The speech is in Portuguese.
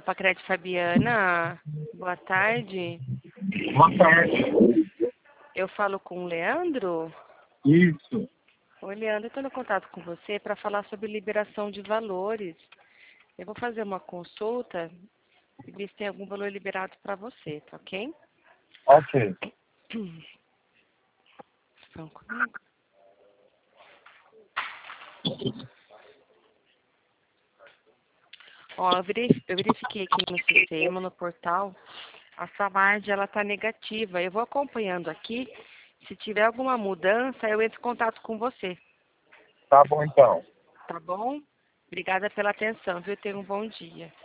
Pacred Fabiana, boa tarde. Boa tarde. Eu falo com o Leandro? Isso. Oi, Leandro, eu estou no contato com você para falar sobre liberação de valores. Eu vou fazer uma consulta e ver se tem algum valor liberado para você, tá ok? Ok. Estão comigo? Ó, eu verifiquei aqui no sistema, no portal, a sua margem ela está negativa. Eu vou acompanhando aqui. Se tiver alguma mudança, eu entro em contato com você. Tá bom então. Tá bom? Obrigada pela atenção, viu? Tenha um bom dia.